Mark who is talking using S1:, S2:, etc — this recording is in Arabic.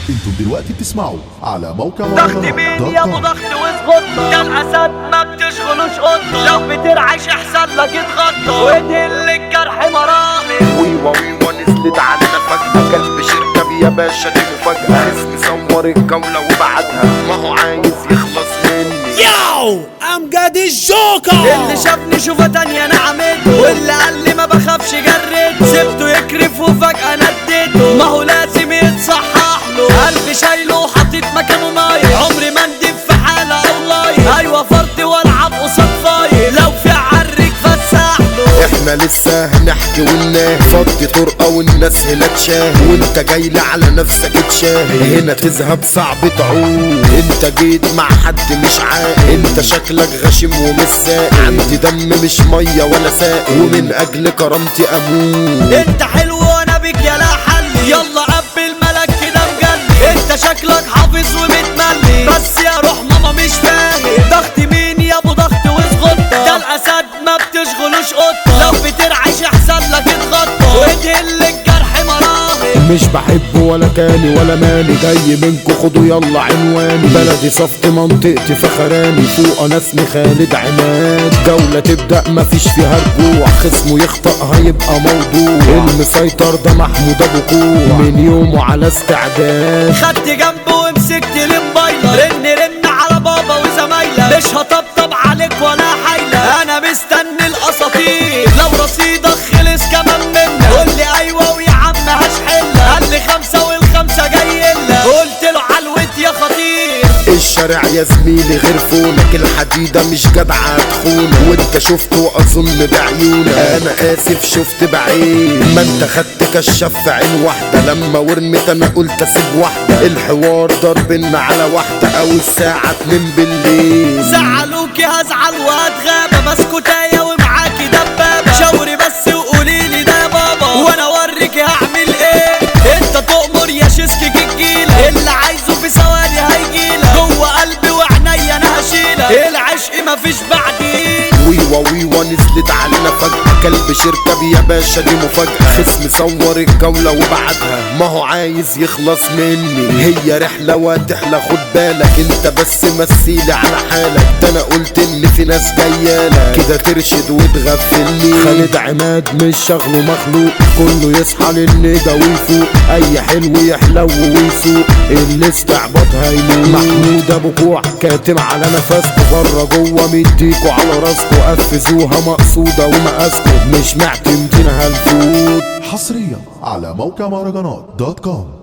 S1: انتم دلوقتي بتسمعوا على موقع
S2: ضغط مين يا ابو ضغط واسقطنا، ده الاسد ما بتشغلوش قطه، لو بترعش احسن لك اتخطى وادهن الجرح مرامي.
S3: ويوا نزلت علينا فجأة، كلب شركة يا باشا دي مفاجأة، اسمي صور الجولة وبعدها ما هو عايز يخلص مني.
S4: ياو امجد الجوكر
S2: اللي شافني شوفة تانية انا عملته، واللي قال لي ما بخافش جريته، سبته يكرف وفجأة نديته، ما هو لازم يتصحح له، قلبي شايله وحطيت مكانه ماي، عمري ما ندب في حالة او لاي، ايوه فرد والعب قصاد فاي، لو في عرك فسح له.
S3: احنا لسه هنحكي ونناه، فضي طرقة والناس هنا تشاهي، وانت جاي على نفسك تشاهي، هنا تذهب صعب تعود، انت جيت مع حد مش عاقل، انت شكلك غشيم ومش ساقي، عندي دم مش مية ولا ساقي، ومن اجل كرامتي اموت.
S2: انت حلو وانا بيك يا لا حل، يلا قبل ملك كده مجلي، انت شكلك حافظ ومتملي، بس يا روح ماما مش فاهم، ضغط مين يا ابو ضغط واسقطنا، ده الاسد ما بتشغلوش قطه، لو بترعش احسن لك اتغطى وادهن الجرح مراهم.
S3: مش بحب ولا كاني ولا مالي، جاي منكو خدوا يلا عنواني، بلدي صفت منطقتي فخراني، فوق انا اسمي خالد عماد، جولة تبدأ مفيش فيها رجوع، خصمه يخطأ هيبقى موضوع، المسيطر ده محمود ابو كوع، من يومه على استعداد،
S2: خدت جنبه ومسكت الموبايله، رن على بابا وزمايله، مش هطبطب عليك ولا حايله، انا مستني الاساطير، لو رصيدك خلص كمان منك قول لي ايوه ويا عم هشحلها، قال لي 5 والخمسة جايلها، قلت له علوت يا خطير.
S3: الشارع يا زميلي غير فونك، الحديدة مش جدعة تخونك، وانت شفته اظن بعيونك، انا اسف شفت بعين، ما انت خدت كشاف في عين واحدة، لما ورمت انا قلت اسيب واحدة، الحوار ضربنا على واحدة او الساعة 2 بالليل،
S2: زعلوكي هزعل وهتغابة، بسكوتاية ومعاكي دبابة، شاوري بس وقوليلي ده يا بابا، وانا اوريكي هعمل ايه، انت تؤمر يا شيسكي الجيلة، اللي عايزه في ثواني هيجيلك، جوه قلبي وعينيا انا هشيلك، العشق مفيش بعدين.
S3: ويوا نزلت علينا فجأة، كلب شركة يا باشا دي مفاجأة، خصم صور الجولة وبعدها ما هو عايز يخلص مني، هي رحلة وتحلى خد بالك، انت بس مثيلي على حالك، ده انا قلت ان في ناس جايالك كده ترشد وتغفلني، خالد عماد مش شغله مخلوق، كله يصحى للندى ويفوق، اي حلو يحلو ويسوق، الاستعباط هيموت، محمود ابو كوع كاتم على نفسكو، بره جوه مديكوا على راسكو، قفزوها مقصودة ومقاسكو، مش معتمدين هالفوت.
S1: حصريا على موقع مهرجانات دوت كوم.